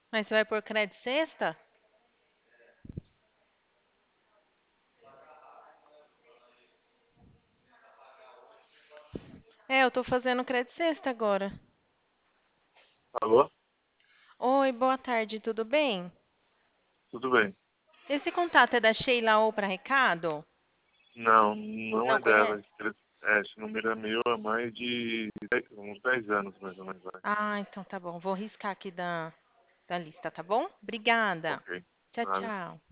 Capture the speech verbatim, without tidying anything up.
Mas você vai por crédito sexta? É, eu tô fazendo crédito sexta agora. Alô? Oi, boa tarde, tudo bem? Tudo bem? Esse contato é da Sheila ou para Recado? Não, não Não é dela. conhece? Esse é, esse número é meu há mais de dez- uns dez anos, mais ou menos. Vai. Ah, então tá bom. Vou riscar aqui da, da lista, tá bom? Obrigada. Ok. Tchau, Nada. tchau.